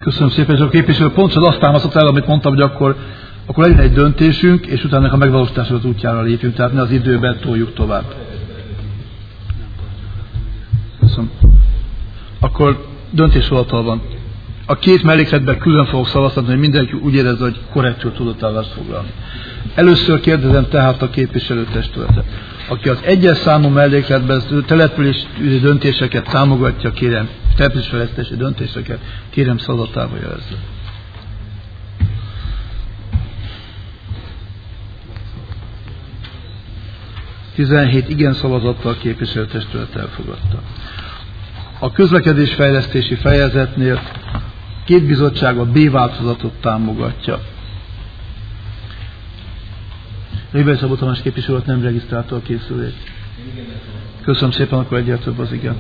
Köszönöm szépen, és a képviselő pontosan azt támasztott el, amit mondtam, hogy akkor legyen egy döntésünk, és utána a megvalósításod útjára lépjünk, tehát ne az időben toljuk tovább. Köszönöm. Akkor döntéshozatal van. A két mellékletben külön fogok szavazni, hogy mindenki úgy érezze, hogy korrektül tudott állást foglalni. Először kérdezem tehát a képviselőtestületet. Aki az egyes számú mellékletben települési döntéseket támogatja, kérem, településfejlesztési döntéseket, kérem szavazatába jelezze. ...17 igen szavazattal a képviselőtestület elfogadta. A közlekedésfejlesztési fejezetnél két bizottság a B változatot támogatja. Rébeli Szabó Tamás képviselő nem regisztrálta a készülést. Köszönöm szépen, akkor egyel több az igen.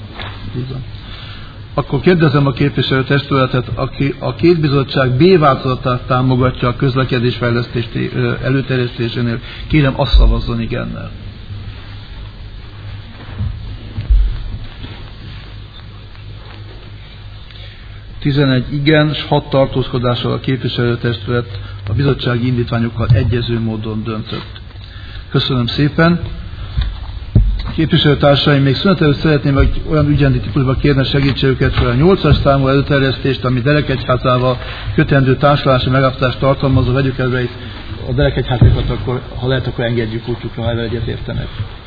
Akkor kérdezem a képviselőtestületet, aki a két bizottság B változatát támogatja a közlekedésfejlesztés előterjesztésénél, kérem azt szavazzon igennel. Igen, és 6 tartózkodással a képviselőtestület a bizottsági indítványokkal egyező módon döntött. Köszönöm szépen. Képviselőtársaim, még szünet előtt szeretném, hogy olyan ügyrendi típusban kérne segítségüket fel a 8-as számú előterjesztést, ami Derekegyházával kötendő társulási megállapodást tartalmazó, vegyük elve a Derekegyházakat, akkor ha lehet, akkor engedjük útjukra, ha ezzel egyetértenek.